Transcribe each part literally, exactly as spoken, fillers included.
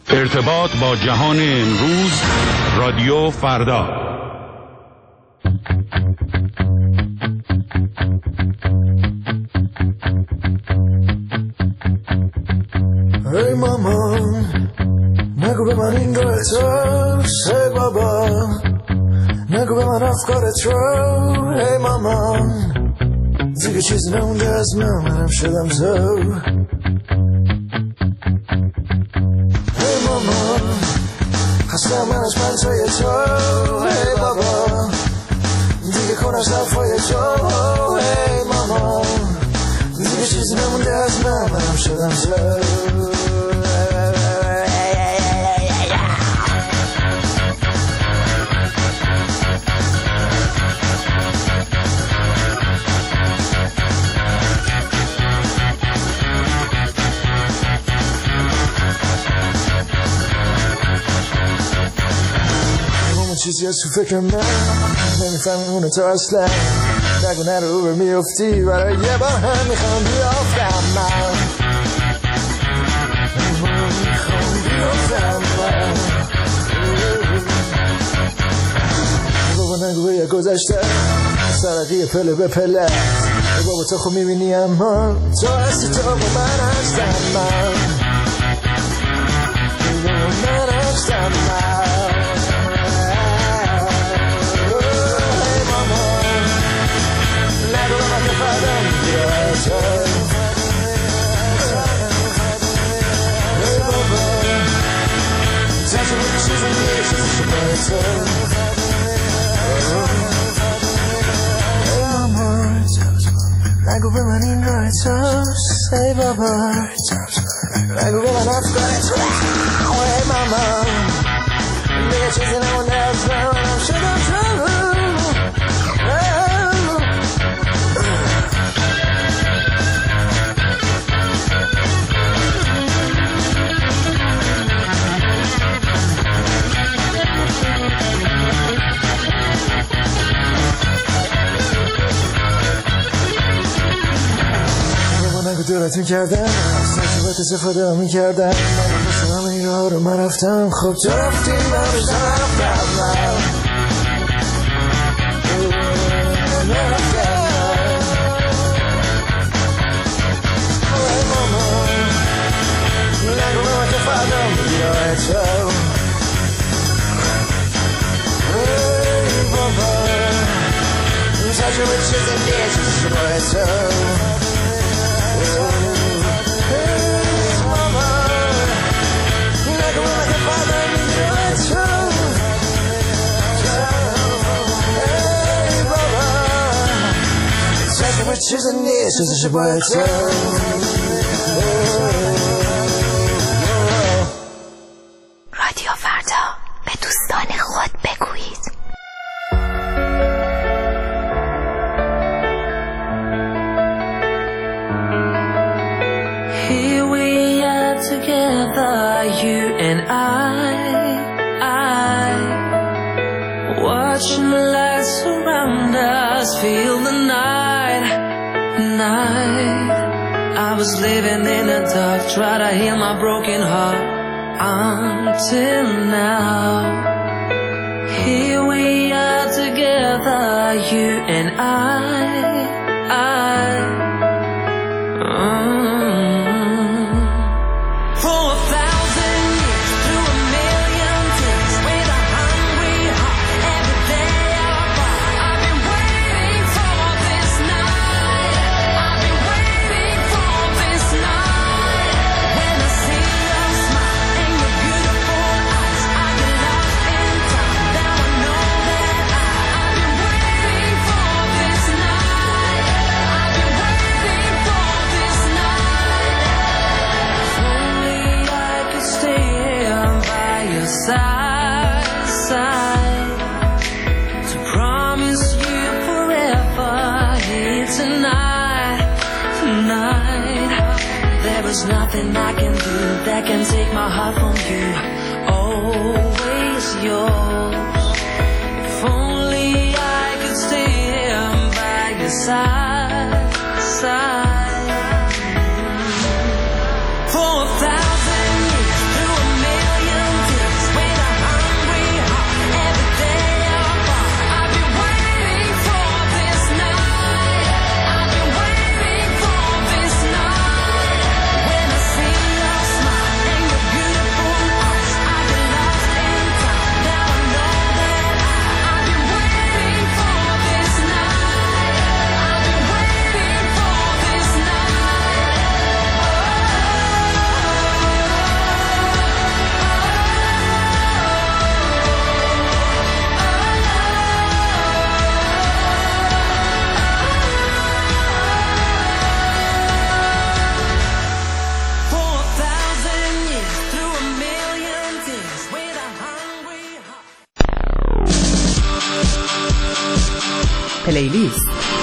ارتباط با جهان امروز، رادیو فردا. ای مامان نگو به من این گوهتر، ای بابا نگو به من افکارت رو. ای مامان دیگه چیزی نمونده از من، منم شدم تو. ای مامان خستم من از پنجای تو. ای بابا دیگه کن از حرفای تو. ای مامان دیگه چیزی نمونده از من، منم شدم تو. چیزی از تو فکر من نمیفهمی اونو تو اصلا. نگو نرو به میفتی، برای یه بار هم میخوام بیافتم من. میخوام بیافتم من. بابا نگو به یه گذشته سرقی پله به پله. بابا تو خوب میبینی اما تو هستی، تو با من هستم من. من هستم من. نگو به من این رای توست، ای بابا نگو به من افکارت رو. ای ماما دیگه چیزی نمونده از من، منم شدم تو. دورت میکردم ساکبت استفاده میکردم. من بسه همه این راه رو من رفتم، خب تو رفتی من بشتم رفتم من. من رفتم ای ماما نگو به من که فردم بیای تو. ای بابا تجربه چیزی نیست باید تو. چیزی نیست چیزی باید تو. رادیو فردا، به دوستان خود بگویید. Here we are together, you and I, I watching the lights surround us, feel the night, night. I was living in the dark, try to heal my broken heart until now. Here we are together, you and I, I. Mm. For a thousand years, through a million tears, with a hungry heart, every day apart. I've been waiting for this night. I've been waiting for this night. When I see your smile and your beautiful eyes, I get lost in time. Now I know that I, I've been waiting for this night. I've been waiting for this night. If only I could stay here by your side, side, to promise you forever here tonight, tonight. There is nothing I can do that can take my heart from you. Always yours. If only I could stay here by your side, side. For a thousand years, through a million پلیلیست.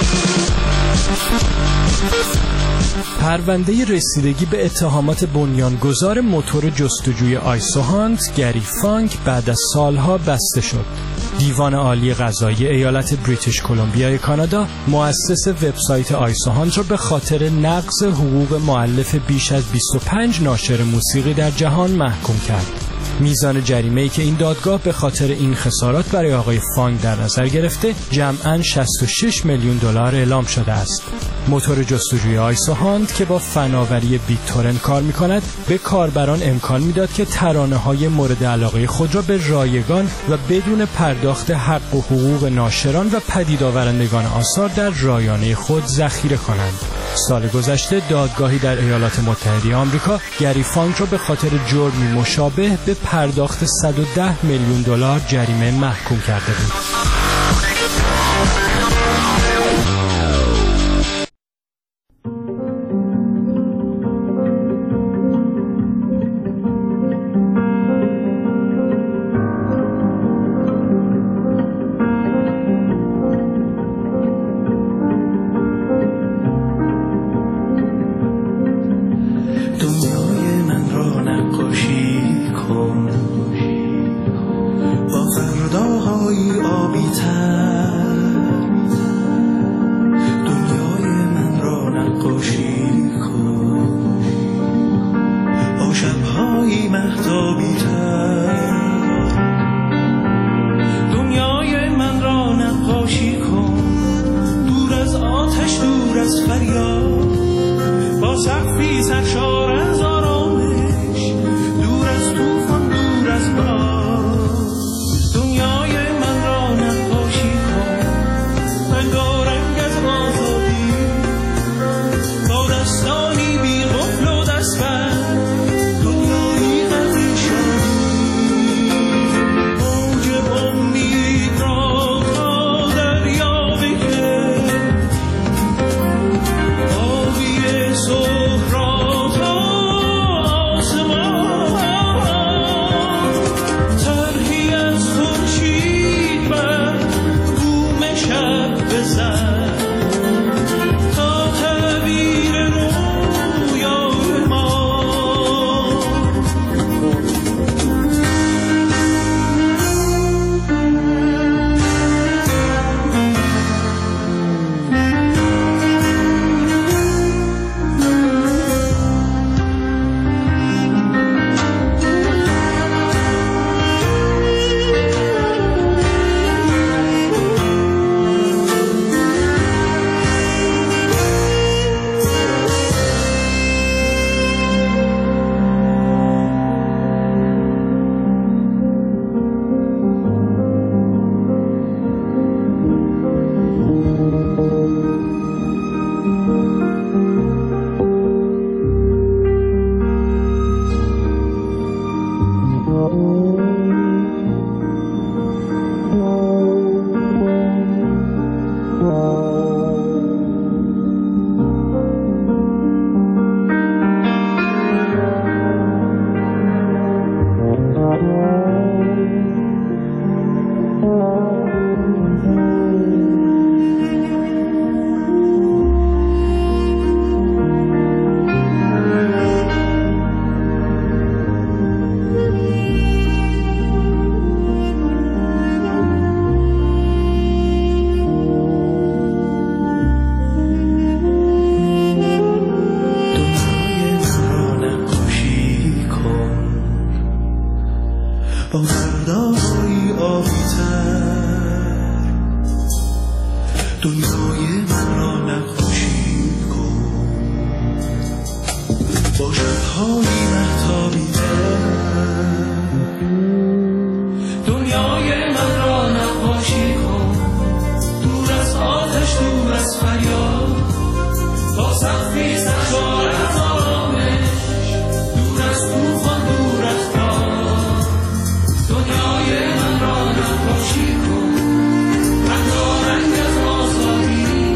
پرونده رسیدگی به اتهامات بنیانگذار موتور جستجوی آیسوهانت گری فانک بعد از سالها بسته شد. دیوان عالی قضایی ایالت بریتیش کلمبیای کانادا مؤسس وبسایت آیسوهانت را به خاطر نقض حقوق مؤلف بیش از بیست و پنج ناشر موسیقی در جهان محکوم کرد. میزان جریمه‌ای که این دادگاه به خاطر این خسارات برای آقای فانک در نظر گرفته جمعاً شصت و شش میلیون دلار اعلام شده است. موتور جستجوی آیسوهانت که با فناوری بیت تورنت کار می‌کند به کاربران امکان میداد که ترانه‌های مورد علاقه خود را به رایگان و بدون پرداخت حق و حقوق ناشران و پدید آورندگان آثار در رایانه خود ذخیره کنند. سال گذشته دادگاهی در ایالات متحده آمریکا گری فانک را به خاطر جرمی مشابه به پرداخت صد و ده میلیون دلار جریمه محکوم کرده بود.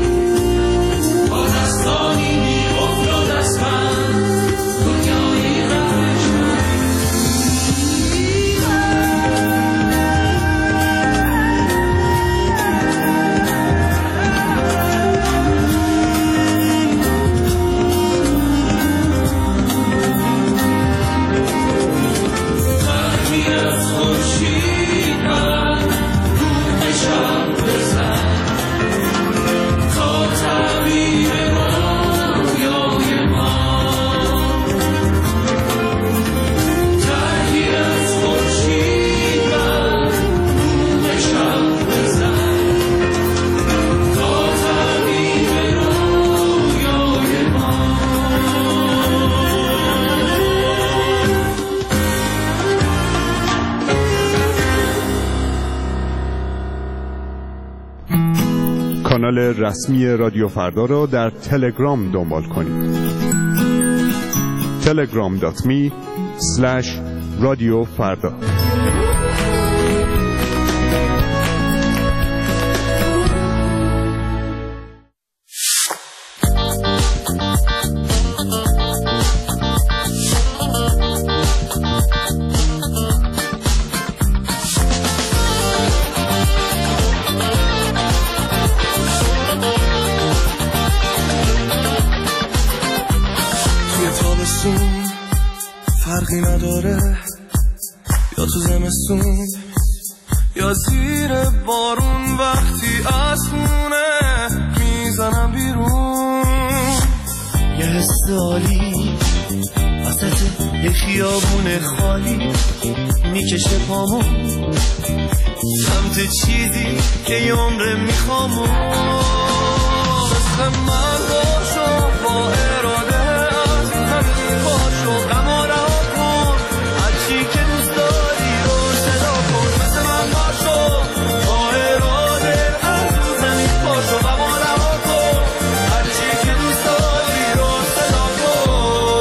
دنیای کانال رسمی رادیو فردا را در تلگرام دنبال کنید. تلگرام دات می اسلش رادیو فردا. فرقی نداره یا تو زمستون یا زیر بارون، وقتی از خونه میزنم بیرون یه حس عالی وسط یه خیابون خالی میکشه پامو سمت چیزی که یه عمره میخوامو مثل من باشو با اراده از همین باشو غم و رها کن هرچی که دوست داری رو صدا کن مثل من باشو با اراده از زمین باشو غم و رها کن هرچی که دوست داری رو صدا کن.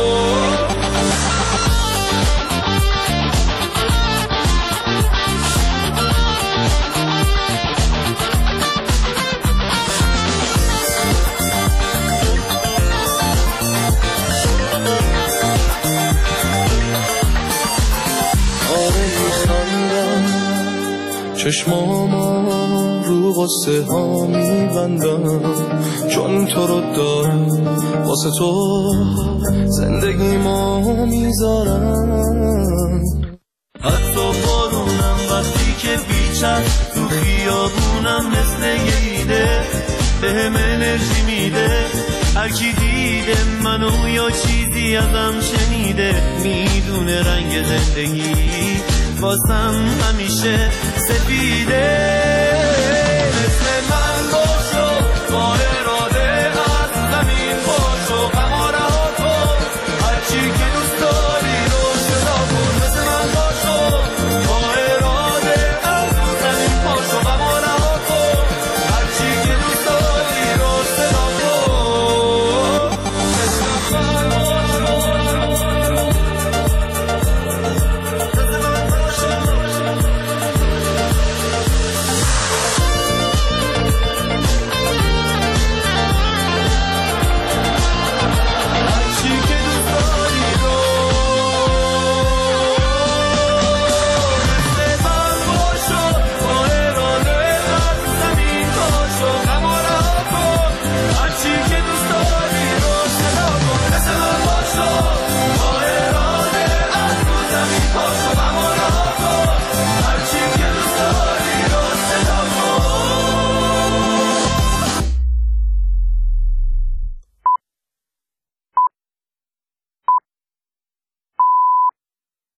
چشمامو رو غصه ها میبندم چون تو رو دارم واسه تو زندگیمو میذارم حتی بارونم وقتی که بیچن تو خیابونم مثل یه ایده بهم انرژی میده هرکی دیده منو یا چیزی ازم شنیده میدونه رنگ زندگی واسم همیشه سفیده